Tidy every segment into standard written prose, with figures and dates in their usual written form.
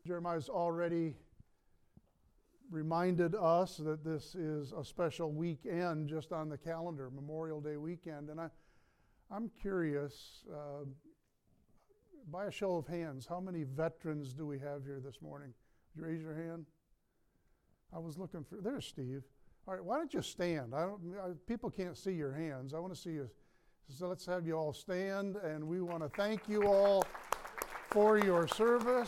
Jeremiah's already reminded us that this is a special weekend just on the calendar, Memorial Day weekend. And I'm curious, by a show of hands, how many veterans do we have here this morning? Would you raise your hand? I was looking for, there's Steve. All right, why don't you stand? People can't see your hands. I want to see you. So let's have you all stand, and we want to thank you all for your service.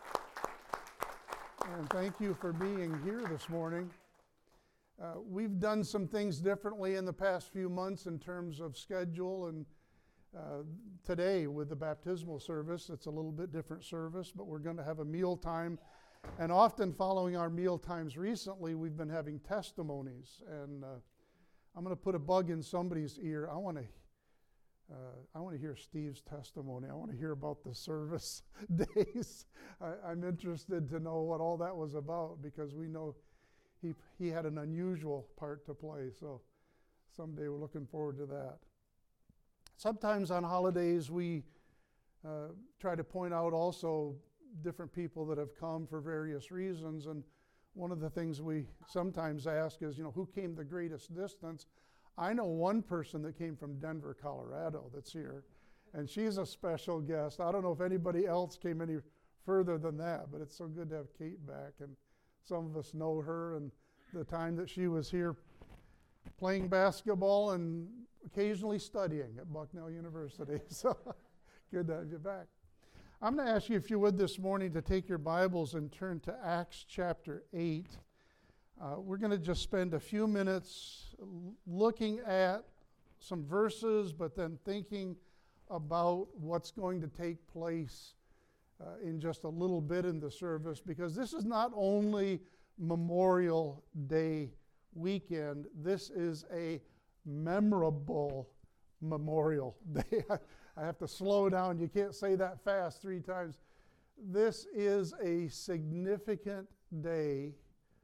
And thank you for being here this morning. We've done some things differently in the past few months in terms of schedule, and today with the baptismal service, it's a little bit different service, but we're going to have a meal time. And often following our meal times recently, we've been having testimonies. And I'm going to put a bug in somebody's ear. I want to hear Steve's testimony. I want to hear about the service days. I'm interested to know what all that was about, because we know he had an unusual part to play. So someday we're looking forward to that. Sometimes on holidays we try to point out also different people that have come for various reasons. And one of the things we sometimes ask is, who came the greatest distance? I know one person that came from Denver, Colorado that's here, and she's a special guest. I don't know if anybody else came any further than that, but it's so good to have Kate back, and some of us know her and the time that she was here playing basketball and occasionally studying at Bucknell University. So good to have you back. I'm going to ask you, if you would, this morning to take your Bibles and turn to Acts chapter 8. We're going to just spend a few minutes looking at some verses, but then thinking about what's going to take place in just a little bit in the service, because this is not only Memorial Day weekend, this is a memorable Memorial Day. I have to slow down. You can't say that fast 3 times. This is a significant day,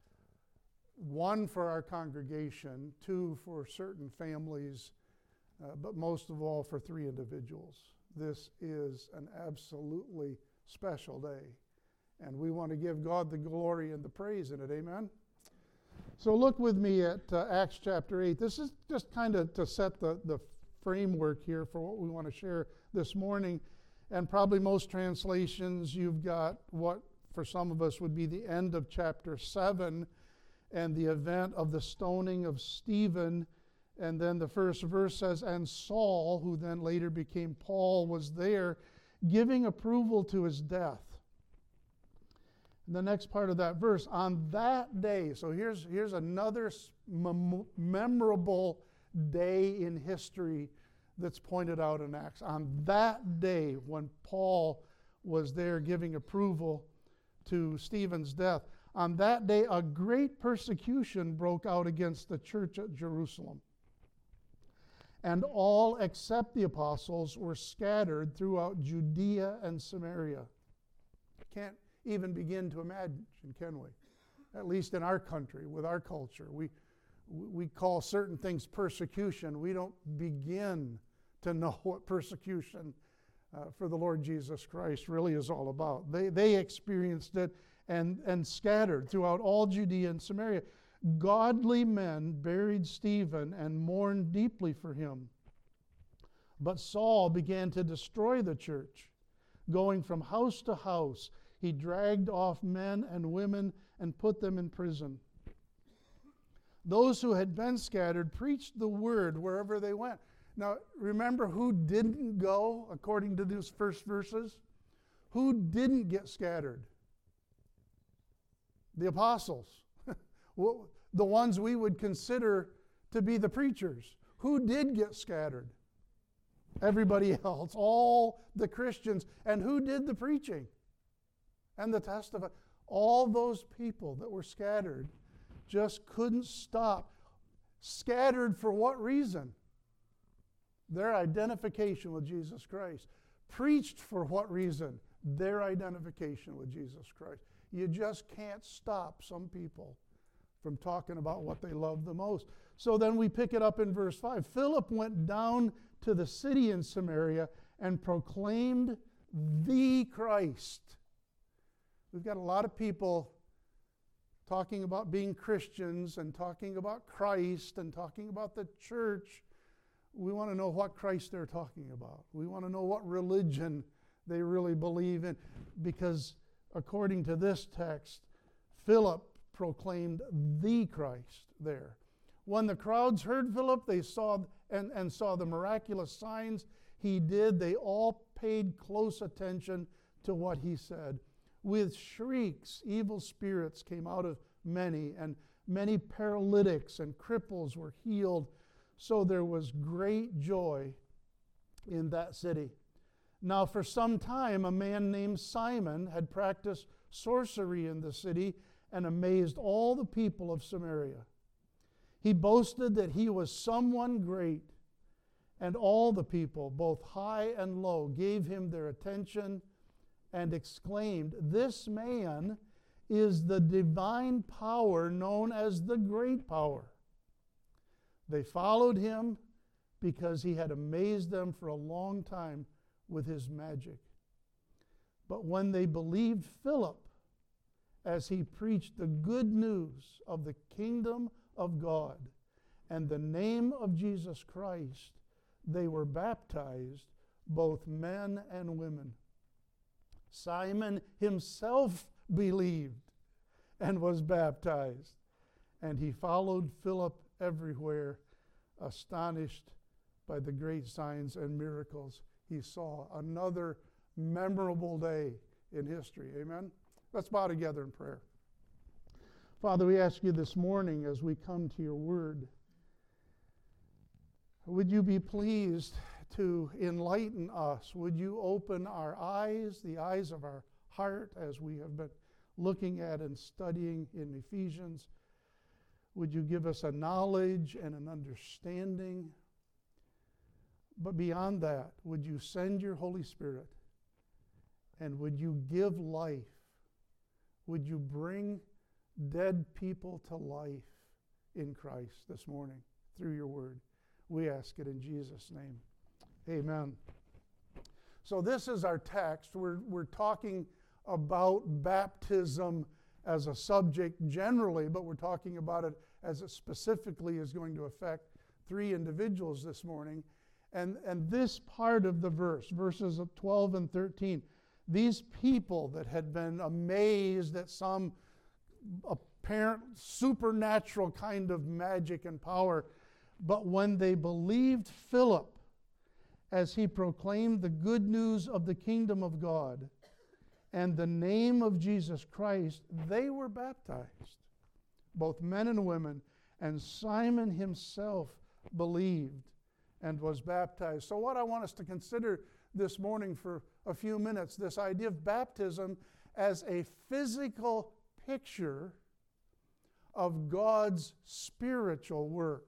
1 for our congregation, 2 for certain families, but most of all for 3 individuals. This is an absolutely special day, and we want to give God the glory and the praise in it. Amen? So look with me at Acts chapter 8. This is just kind of to set the framework here for what we want to share this morning. And probably most translations, you've got what for some of us would be the end of chapter 7 and the event of the stoning of Stephen. And then the first verse says, and Saul, who then later became Paul, was there giving approval to his death. And the next part of that verse, on that day, so here's another memorable day in history that's pointed out in Acts. On that day when Paul was there giving approval to Stephen's death, on that day a great persecution broke out against the church at Jerusalem. And all except the apostles were scattered throughout Judea and Samaria. Can't even begin to imagine, can we? At least in our country, with our culture. We call certain things persecution. We don't begin to know what persecution for the Lord Jesus Christ really is all about. They experienced it and scattered throughout all Judea and Samaria. Godly men buried Stephen and mourned deeply for him. But Saul began to destroy the church. Going from house to house, he dragged off men and women and put them in prison. Those who had been scattered preached the word wherever they went. Now, remember who didn't go, according to these first verses? Who didn't get scattered? The apostles. The ones we would consider to be the preachers. Who did get scattered? Everybody else. All the Christians. And who did the preaching? And the testifying. All those people that were scattered just couldn't stop. Scattered for what reason? Their identification with Jesus Christ. Preached for what reason? Their identification with Jesus Christ. You just can't stop some people from talking about what they love the most. So then we pick it up in verse 5. Philip went down to the city in Samaria and proclaimed the Christ. We've got a lot of people talking about being Christians and talking about Christ and talking about the church. We want to know what Christ they're talking about. We want to know what religion they really believe in, because according to this text, Philip proclaimed the Christ there. When the crowds heard Philip, they saw the miraculous signs he did. They all paid close attention to what he said. With shrieks, evil spirits came out of many, and many paralytics and cripples were healed. So there was great joy in that city. Now for some time, a man named Simon had practiced sorcery in the city and amazed all the people of Samaria. He boasted that he was someone great, and all the people, both high and low, gave him their attention and exclaimed, "This man is the divine power known as the great power." They followed him because he had amazed them for a long time with his magic. But when they believed Philip as he preached the good news of the kingdom of God and the name of Jesus Christ, they were baptized, both men and women. Simon himself believed and was baptized, and he followed Philip everywhere, astonished by the great signs and miracles he saw. Another memorable day in history. Amen? Let's bow together in prayer. Father, we ask you this morning as we come to your word, would you be pleased to enlighten us? Would you open our eyes, the eyes of our heart, as we have been looking at and studying in Ephesians? Would you give us a knowledge and an understanding? But beyond that, would you send your Holy Spirit? And would you give life? Would you bring dead people to life in Christ this morning through your word? We ask it in Jesus' name. Amen. So this is our text. We're talking about baptism as a subject generally, but we're talking about it as it specifically is going to affect 3 individuals this morning. And this part of the verses of 12 and 13, these people that had been amazed at some apparent supernatural kind of magic and power, but when they believed Philip as he proclaimed the good news of the kingdom of God and the name of Jesus Christ, they were baptized, both men and women, and Simon himself believed and was baptized. So what I want us to consider this morning for a few minutes, this idea of baptism as a physical picture of God's spiritual work.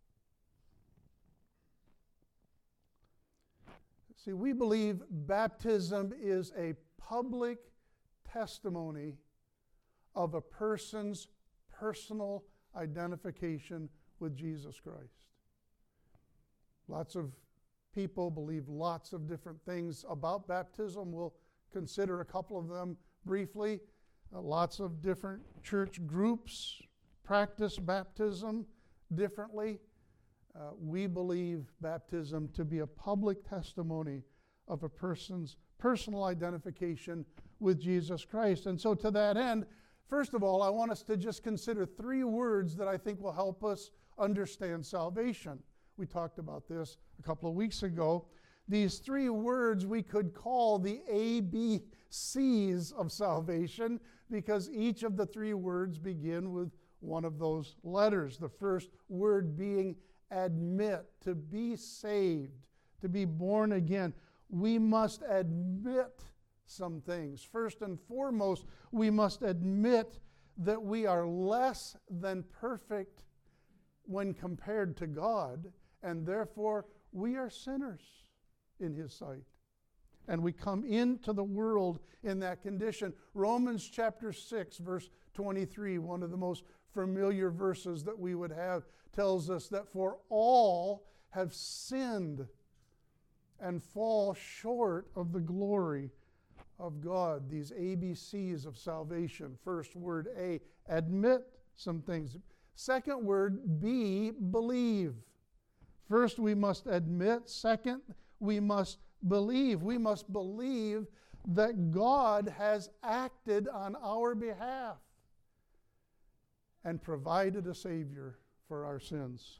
See, we believe baptism is a public testimony of a person's personal identification with Jesus Christ. Lots of people believe lots of different things about baptism. We'll consider a couple of them briefly. Lots of different church groups practice baptism differently. We believe baptism to be a public testimony of a person's personal identification with Jesus Christ. And so to that end, first of all, I want us to just consider 3 words that I think will help us understand salvation. We talked about this a couple of weeks ago. These 3 words we could call the ABCs of salvation, because each of the 3 words begin with one of those letters. The first word being admit, to be saved, to be born again. We must admit some things. First and foremost, we must admit that we are less than perfect when compared to God, and therefore we are sinners in His sight. And we come into the world in that condition. Romans chapter 6, verse 23, one of the most familiar verses that we would have, tells us that for all have sinned and fall short of the glory of God, these ABCs of salvation. First word A, admit some things. Second word B, believe. First we must admit. Second, we must believe. We must believe that God has acted on our behalf and provided a Savior for our sins.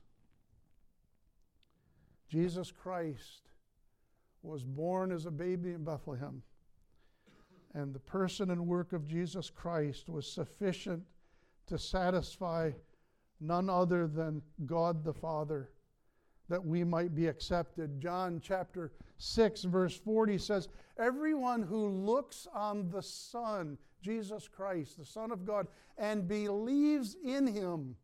Jesus Christ was born as a baby in Bethlehem, and the person and work of Jesus Christ was sufficient to satisfy none other than God the Father, that we might be accepted. John chapter 6 verse 40 says, everyone who looks on the Son, Jesus Christ, the Son of God, and believes in Him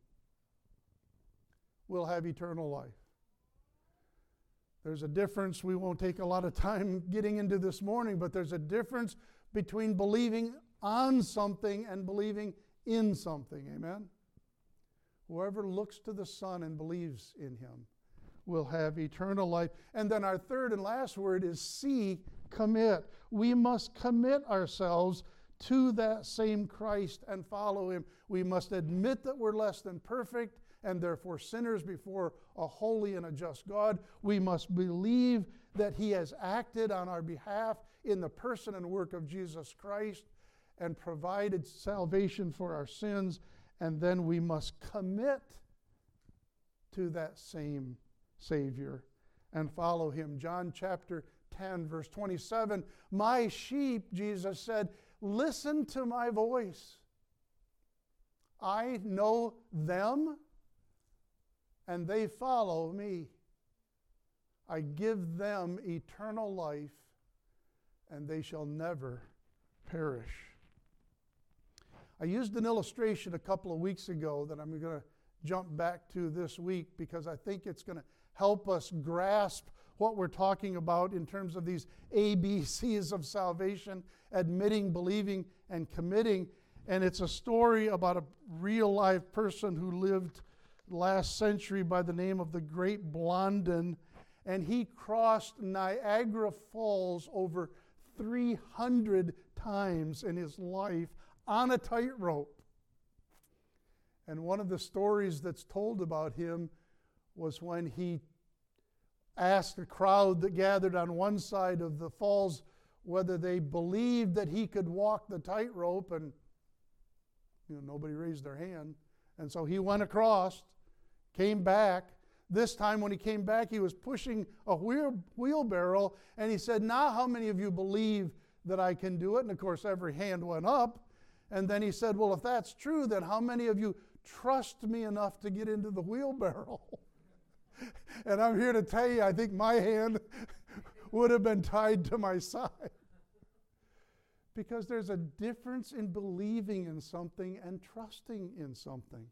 will have eternal life. There's a difference. We won't take a lot of time getting into this morning, but there's a difference between believing on something and believing in something. Amen? Whoever looks to the Son and believes in Him will have eternal life. And then our third and last word is C, commit. We must commit ourselves to that same Christ and follow Him. We must admit that we're less than perfect and therefore sinners before a holy and a just God. We must believe that He has acted on our behalf in the person and work of Jesus Christ and provided salvation for our sins. And then we must commit to that same Savior and follow Him. John chapter 10, verse 27, my sheep, Jesus said, listen to my voice. I know them, and they follow me. I give them eternal life, and they shall never perish. I used an illustration a couple of weeks ago that I'm going to jump back to this week because I think it's going to help us grasp what we're talking about in terms of these ABCs of salvation, admitting, believing, and committing. And it's a story about a real life person who lived last century by the name of the Great Blondin. And he crossed Niagara Falls over 300 times in his life on a tightrope. And one of the stories that's told about him was when he asked a crowd that gathered on one side of the falls whether they believed that he could walk the tightrope, and nobody raised their hand. And so he went across, came back. This time when he came back, he was pushing a wheelbarrow, and he said, now how many of you believe that I can do it? And of course every hand went up. And then he said, well, if that's true, then how many of you trust me enough to get into the wheelbarrow? And I'm here to tell you, I think my hand would have been tied to my side. Because there's a difference in believing in something and trusting in something.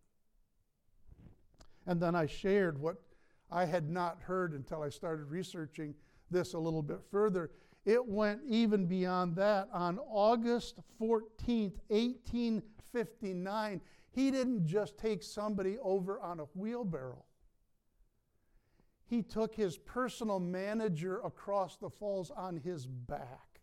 And then I shared what I had not heard until I started researching this a little bit further. It went even beyond that. On August 14th, 1859, he didn't just take somebody over on a wheelbarrow. He took his personal manager across the falls on his back.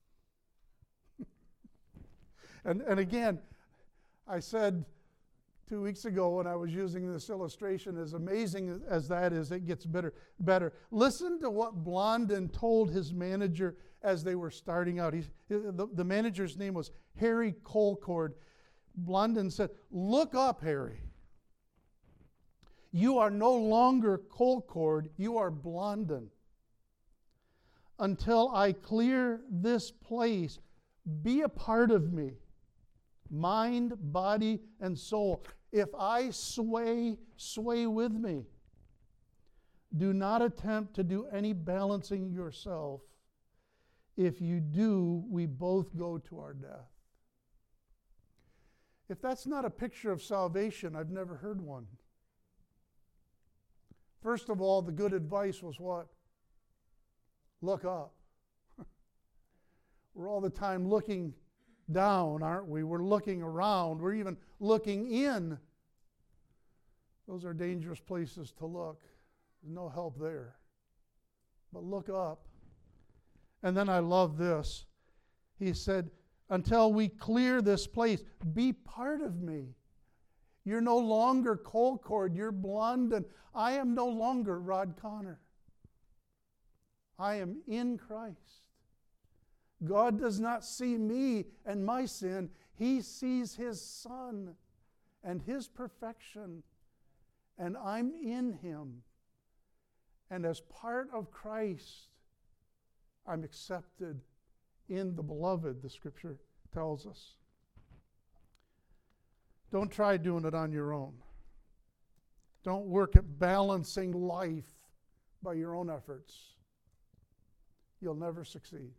And again, I said 2 weeks ago when I was using this illustration, as amazing as that is, it gets better. Listen to what Blondin told his manager as they were starting out. The manager's name was Harry Colcord. Blondin said, look up, Harry. You are no longer Colcord, you are Blondin. Until I clear this place, be a part of me. Mind, body, and soul. If I sway with me. Do not attempt to do any balancing yourself. If you do, we both go to our death. If that's not a picture of salvation, I've never heard one. First of all, the good advice was what? Look up. We're all the time looking down, aren't we? We're looking around. We're even looking in. Those are dangerous places to look. There's no help there. But look up. And then I love this. He said, until we clear this place, be part of me. You're no longer Colcord, you're Blunden. I am no longer Rod Connor. I am in Christ. God does not see me and my sin. He sees His Son and His perfection. And I'm in Him. And as part of Christ, I'm accepted in the Beloved, the Scripture tells us. Don't try doing it on your own. Don't work at balancing life by your own efforts. You'll never succeed.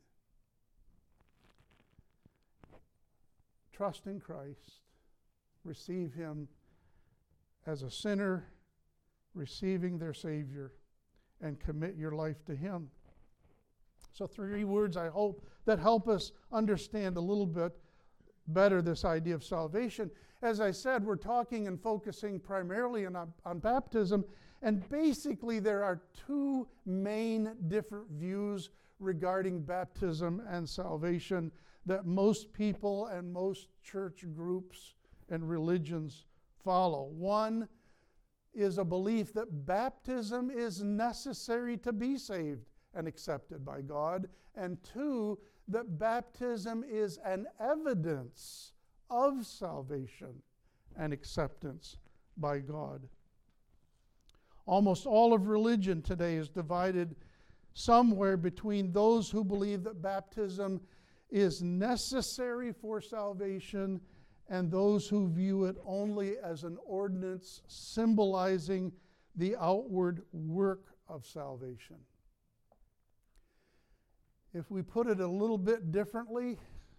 Trust in Christ. Receive Him as a sinner, receiving their Savior, and commit your life to Him. So 3 words, I hope, that help us understand a little bit better this idea of salvation. As I said, we're talking and focusing primarily on baptism, and basically there are 2 main different views regarding baptism and salvation that most people and most church groups and religions follow. One is a belief that baptism is necessary to be saved and accepted by God, and 2, that baptism is an evidence of salvation and acceptance by God. Almost all of religion today is divided somewhere between those who believe that baptism is necessary for salvation and those who view it only as an ordinance symbolizing the outward work of salvation. If we put it a little bit differently,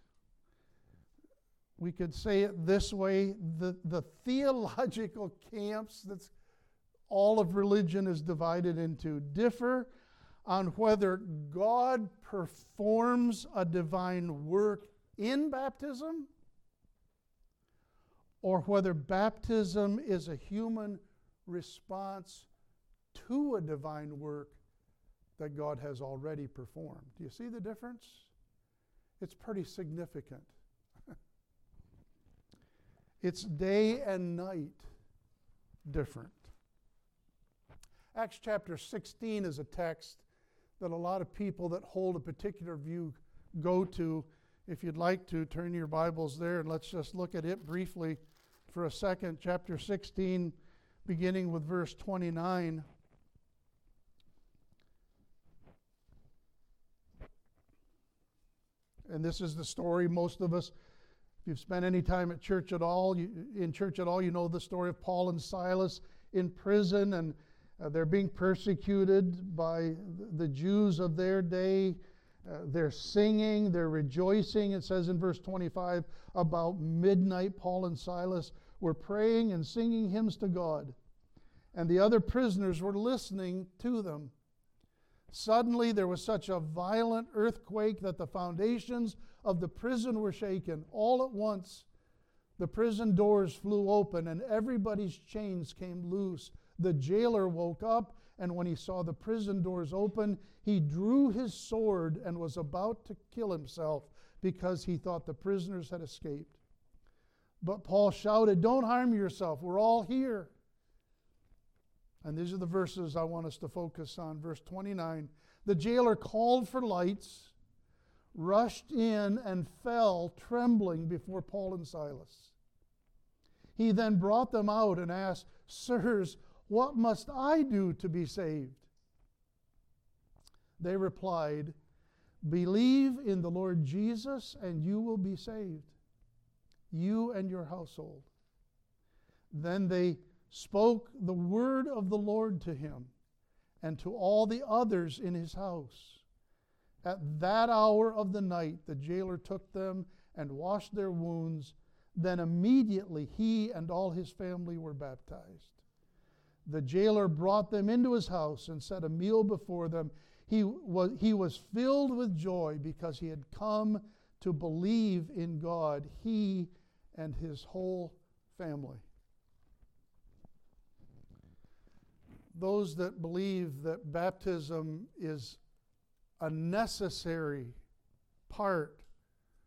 we could say it this way: the theological camps that all of religion is divided into differ on whether God performs a divine work in baptism or whether baptism is a human response to a divine work that God has already performed. Do you see the difference? It's pretty significant. It's day and night different. Acts chapter 16 is a text that a lot of people that hold a particular view go to. If you'd like to, turn your Bibles there and let's just look at it briefly for a second. Chapter 16, beginning with verse 29. And this is the story most of us, if you've spent any time at church at all, you know the story of Paul and Silas in prison, and they're being persecuted by the Jews of their day. They're singing, they're rejoicing. It says in verse 25, about midnight, Paul and Silas were praying and singing hymns to God, and the other prisoners were listening to them. Suddenly there was such a violent earthquake that the foundations of the prison were shaken. All at once the prison doors flew open and everybody's chains came loose. The jailer woke up, and when he saw the prison doors open, he drew his sword and was about to kill himself because he thought the prisoners had escaped. But Paul shouted, "Don't harm yourself, we're all here." And these are the verses I want us to focus on. Verse 29, the jailer called for lights, rushed in, and fell trembling before Paul and Silas. He then brought them out and asked, "Sirs, what must I do to be saved?" They replied, "Believe in the Lord Jesus and you will be saved, you and your household." Then they spoke the word of the Lord to him and to all the others in his house. At that hour of the night, the jailer took them and washed their wounds. Then immediately he and all his family were baptized. The jailer brought them into his house and set a meal before them. He was filled with joy because he had come to believe in God, he and his whole family. Those that believe that baptism is a necessary part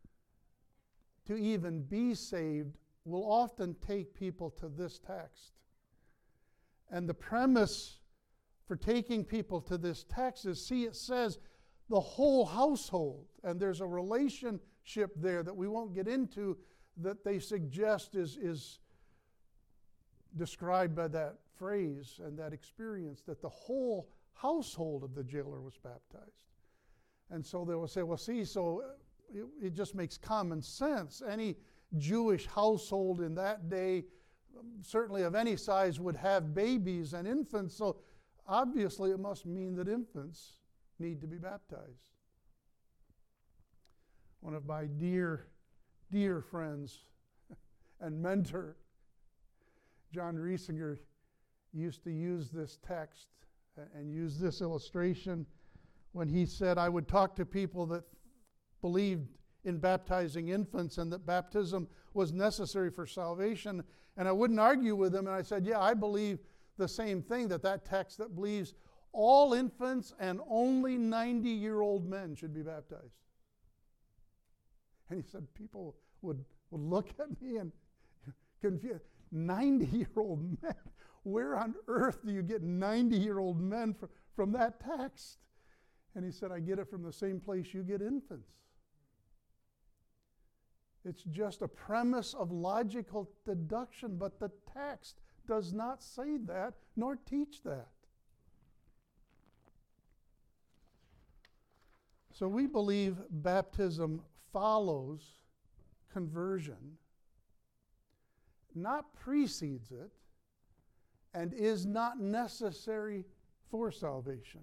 to even be saved will often take people to this text. And the premise for taking people to this text is, see, it says the whole household, and there's a relationship there that we won't get into that they suggest is described by that phrase and that experience, that the whole household of the jailer was baptized. And so they will say, well, see, so it just makes common sense. Any Jewish household in that day, certainly of any size, would have babies and infants, so obviously it must mean that infants need to be baptized. One of my dear friends and mentor, John Riesinger, used to use this text and use this illustration when he said, I would talk to people that believed in baptizing infants and that baptism was necessary for salvation, and I wouldn't argue with them, and I said, yeah, I believe the same thing, that text that believes all infants and only 90-year-old men should be baptized. And he said people would look at me and confused. 90-year-old men? Where on earth do you get 90-year-old men from that text? And he said, I get it from the same place you get infants. It's just a premise of logical deduction, but the text does not say that nor teach that. So we believe baptism follows conversion, not precedes it, and is not necessary for salvation.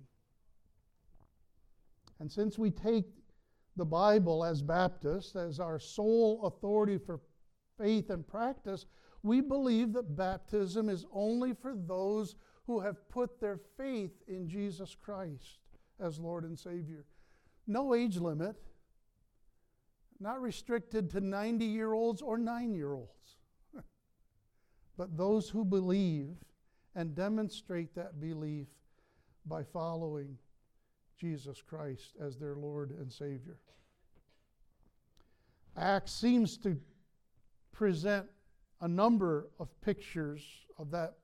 And since we take the Bible as Baptists, as our sole authority for faith and practice, we believe that baptism is only for those who have put their faith in Jesus Christ as Lord and Savior. No age limit, not restricted to 90-year-olds or 9-year-olds, but those who believe and demonstrate that belief by following Jesus Christ as their Lord and Savior. Acts seems to present a number of pictures of that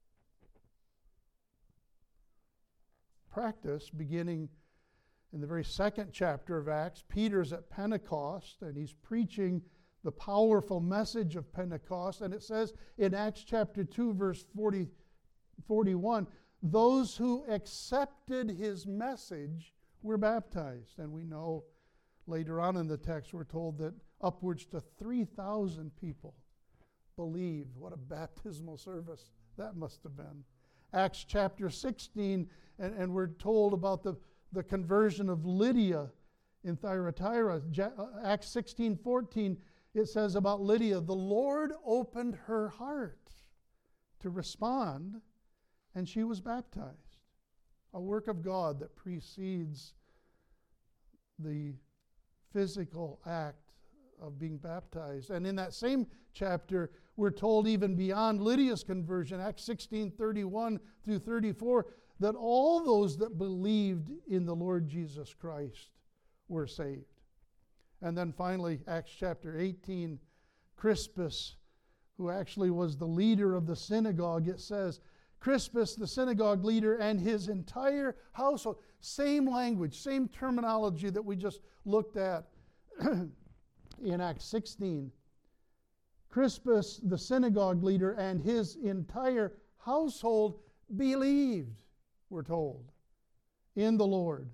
practice, beginning in the very second chapter of Acts. Peter's at Pentecost, and he's preaching the powerful message of Pentecost. And it says in Acts chapter 2, verse 41, those who accepted his message were baptized. And we know later on in the text we're told that upwards to 3,000 people believed. What a baptismal service that must have been. Acts chapter 16, and we're told about the conversion of Lydia in Thyatira. Acts 16:14, it says about Lydia, the Lord opened her heart to respond, and she was baptized. A work of God that precedes the physical act of being baptized. And in that same chapter, we're told even beyond Lydia's conversion, Acts 16:31 through 34, that all those that believed in the Lord Jesus Christ were saved. And then finally, Acts chapter 18, Crispus, who actually was the leader of the synagogue, it says, Crispus, the synagogue leader, and his entire household, same language, same terminology that we just looked at in Acts 16. Crispus, the synagogue leader, and his entire household believed, we're told, in the Lord.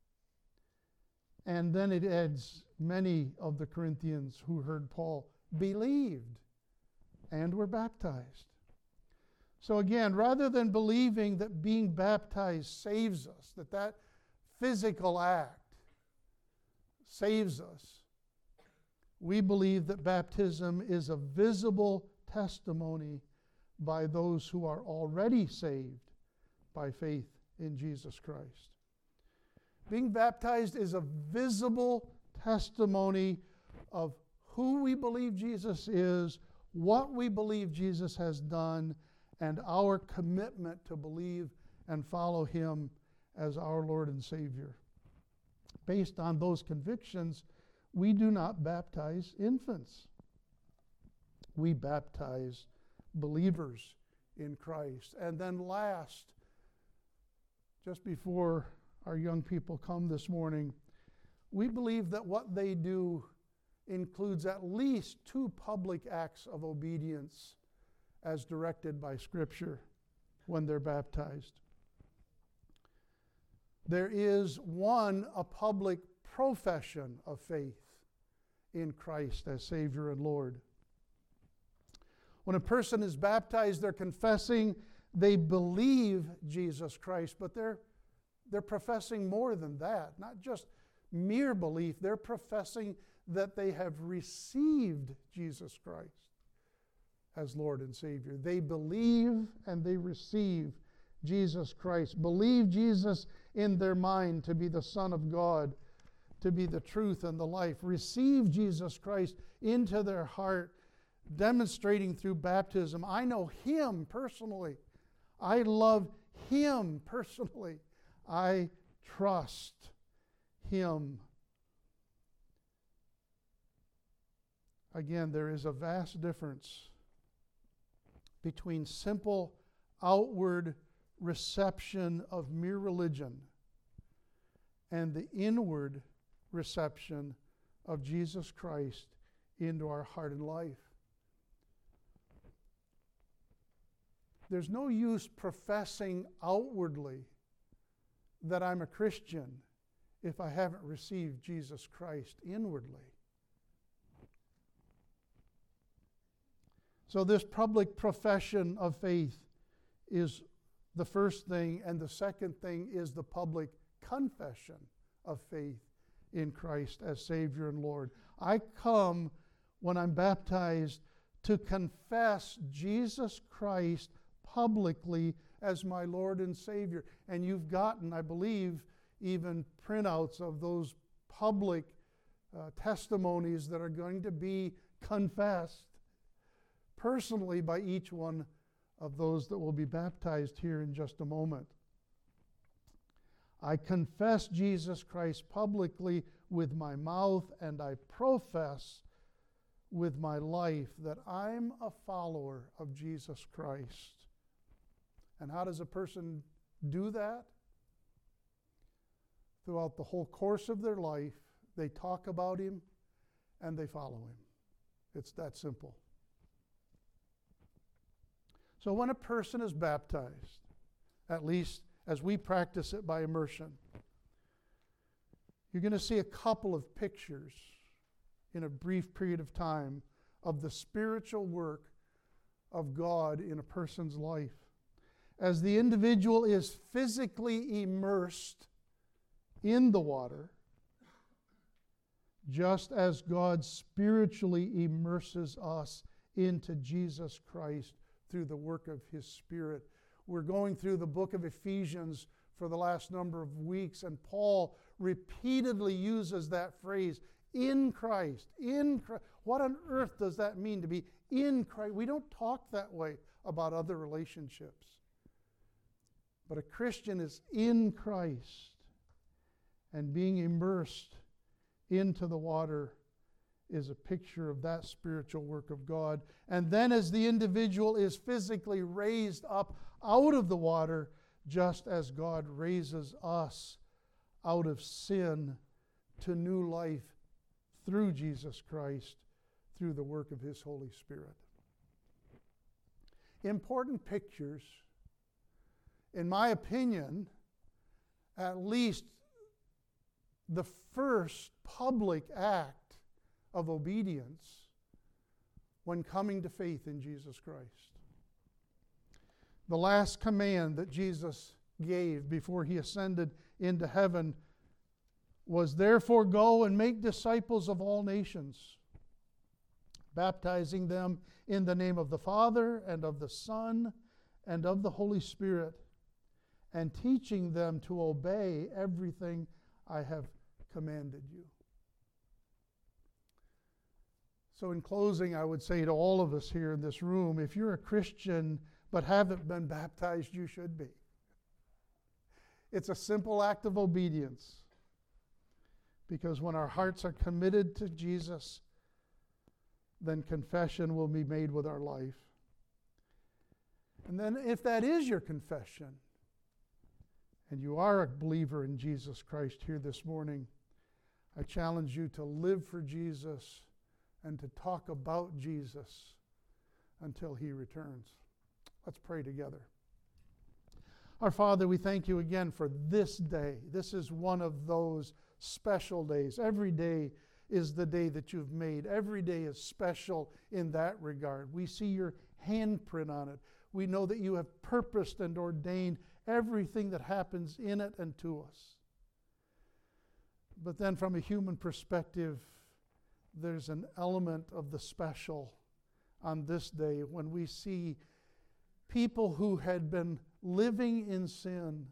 And then it adds, many of the Corinthians who heard Paul believed and were baptized. So again, rather than believing that being baptized saves us, that physical act saves us, we believe that baptism is a visible testimony by those who are already saved by faith in Jesus Christ. Being baptized is a visible testimony of who we believe Jesus is, what we believe Jesus has done, and our commitment to believe and follow him as our Lord and Savior. Based on those convictions, we do not baptize infants. We baptize believers in Christ. And then last, just before our young people come this morning, we believe that what they do includes at least 2 public acts of obedience as directed by Scripture when they're baptized. There is one, a public profession of faith in Christ as Savior and Lord. When a person is baptized, they're confessing they believe Jesus Christ, but they're professing more than that, not just mere belief. They're professing that they have received Jesus Christ as Lord and Savior. They believe and they receive Jesus Christ. Believe Jesus in their mind to be the Son of God, to be the truth and the life. Receive Jesus Christ into their heart, demonstrating through baptism, I know Him personally. I love Him personally. I trust Him. Again, there is a vast difference between simple outward reception of mere religion and the inward reception of Jesus Christ into our heart and life. There's no use professing outwardly that I'm a Christian if I haven't received Jesus Christ inwardly. So this public profession of faith is the first thing, and the second thing is the public confession of faith in Christ as Savior and Lord. I come when I'm baptized to confess Jesus Christ publicly as my Lord and Savior. And you've gotten, I believe, even printouts of those public testimonies that are going to be confessed personally by each one of those that will be baptized here in just a moment. I confess Jesus Christ publicly with my mouth, and I profess with my life that I'm a follower of Jesus Christ. And how does a person do that? Throughout the whole course of their life, they talk about Him and they follow Him. It's that simple. So when a person is baptized, at least as we practice it by immersion, you're going to see a couple of pictures in a brief period of time of the spiritual work of God in a person's life. As the individual is physically immersed in the water, just as God spiritually immerses us into Jesus Christ through the work of His Spirit. We're going through the book of Ephesians for the last number of weeks, and Paul repeatedly uses that phrase, in Christ, in Christ. What on earth does that mean to be in Christ? We don't talk that way about other relationships. But a Christian is in Christ, and being immersed into the water is a picture of that spiritual work of God. And then as the individual is physically raised up out of the water, just as God raises us out of sin to new life through Jesus Christ, through the work of His Holy Spirit. Important pictures, in my opinion, at least the first public act of obedience when coming to faith in Jesus Christ. The last command that Jesus gave before He ascended into heaven was, therefore go and make disciples of all nations, baptizing them in the name of the Father and of the Son and of the Holy Spirit, and teaching them to obey everything I have commanded you. So in closing, I would say to all of us here in this room, if you're a Christian but haven't been baptized, you should be. It's a simple act of obedience. Because when our hearts are committed to Jesus, then confession will be made with our life. And then if that is your confession, and you are a believer in Jesus Christ here this morning, I challenge you to live for Jesus and to talk about Jesus until He returns. Let's pray together. Our Father, we thank you again for this day. This is one of those special days. Every day is the day that you've made. Every day is special in that regard. We see your handprint on it. We know that you have purposed and ordained everything that happens in it and to us. But then from a human perspective, there's an element of the special on this day when we see people who had been living in sin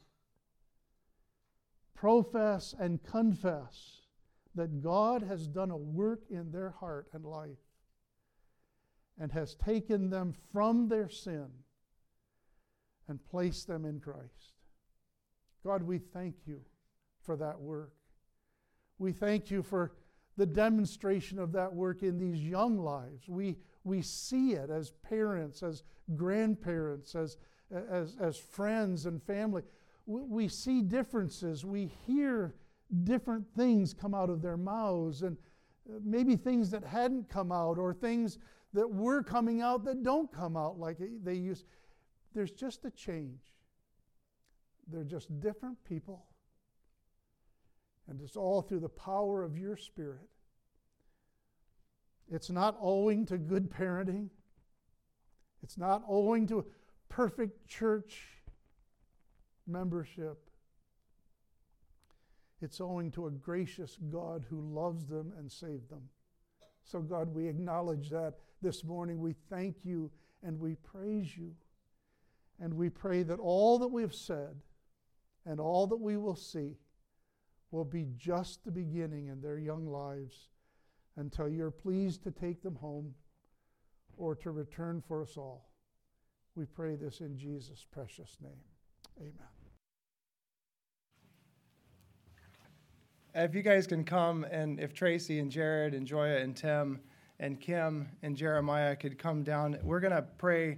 profess and confess that God has done a work in their heart and life and has taken them from their sin and placed them in Christ. God, we thank you for that work. We thank you for the demonstration of that work in these young lives. We see it as parents, as grandparents, as friends and family. We see differences. We hear different things come out of their mouths, and maybe things that hadn't come out or things that were coming out that don't come out like they used. There's just a change. They're just different people. And it's all through the power of your Spirit. It's not owing to good parenting. It's not owing to perfect church membership. It's owing to a gracious God who loves them and saved them. So God, we acknowledge that this morning. We thank you and we praise you. And we pray that all that we have said and all that we will see will be just the beginning in their young lives until you're pleased to take them home or to return for us all. We pray this in Jesus' precious name. Amen. If you guys can come, and if Tracy and Jared and Joya and Tim and Kim and Jeremiah could come down, we're going to pray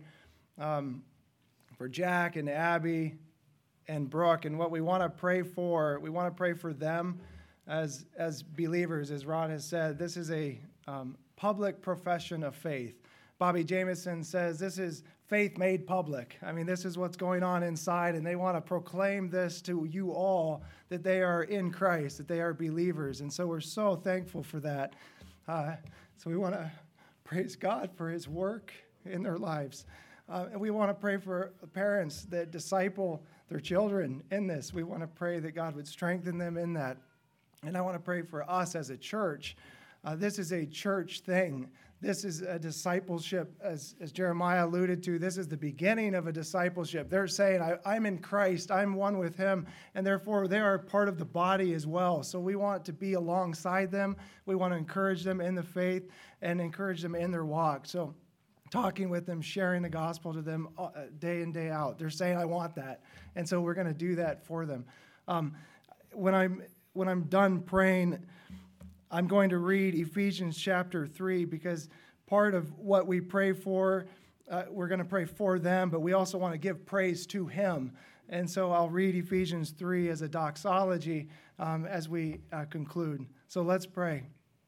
for Jack and Abby and Brooke. And what we want to pray for them as believers, as Rod has said. This is a public profession of faith. Bobby Jameson says this is faith made public. I mean, this is what's going on inside, and they want to proclaim this to you all, that they are in Christ, that they are believers. And so we're so thankful for that. So we want to praise God for his work in their lives. And we want to pray for parents that disciple their children in this. We want to pray that God would strengthen them in that. And I want to pray for us as a church. This is a church thing. This is a discipleship, as Jeremiah alluded to. This is the beginning of a discipleship. They're saying, I'm in Christ, I'm one with him, and therefore they are part of the body as well. So we want to be alongside them. We want to encourage them in the faith and encourage them in their walk. So talking with them, sharing the gospel to them day in, day out. They're saying, I want that. And so we're going to do that for them. When I'm done praying, I'm going to read Ephesians chapter 3, because part of what we pray for, we're going to pray for them, but we also want to give praise to him. And so I'll read Ephesians 3 as a doxology as we conclude. So let's pray.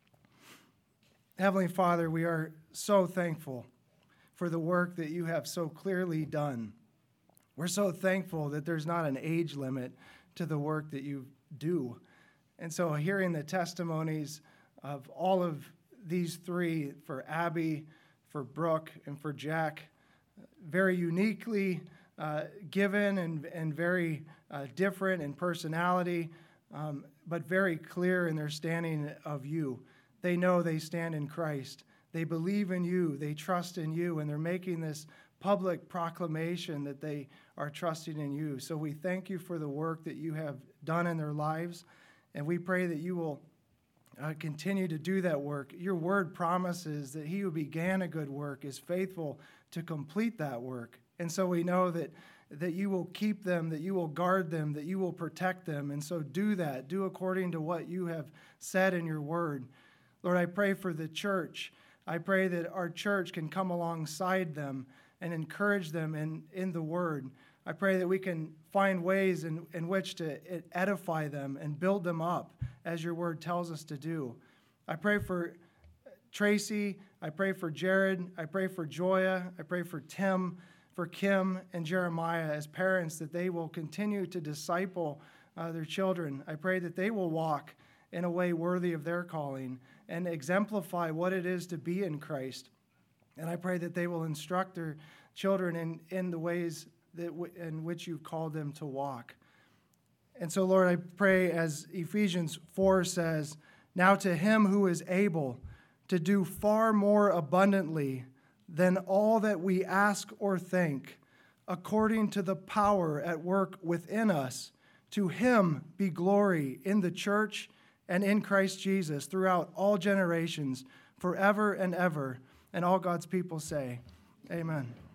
Heavenly Father, we are so thankful for the work that you have so clearly done. We're so thankful that there's not an age limit to the work that you do. And so hearing the testimonies of all of these three, for Abby, for Brooke, and for Jack, very uniquely given and very different in personality, but very clear in their standing of you. They know they stand in Christ. They believe in you. They trust in you. And they're making this public proclamation that they are trusting in you. So we thank you for the work that you have done in their lives. And we pray that you will continue to do that work. Your word promises that he who began a good work is faithful to complete that work. And so we know that that you will keep them, that you will guard them, that you will protect them. And so do that. Do according to what you have said in your word. Lord, I pray for the church. I pray that our church can come alongside them and encourage them in the word. I pray that we can find ways in which to edify them and build them up as your word tells us to do. I pray for Tracy. I pray for Jared. I pray for Joya. I pray for Tim, for Kim and Jeremiah as parents, that they will continue to disciple their children. I pray that they will walk in a way worthy of their calling and exemplify what it is to be in Christ. And I pray that they will instruct their children in the ways in which you've called them to walk. And so, Lord, I pray, as Ephesians 4 says, now to him who is able to do far more abundantly than all that we ask or think, according to the power at work within us, to him be glory in the church and in Christ Jesus throughout all generations, forever and ever. And all God's people say, amen.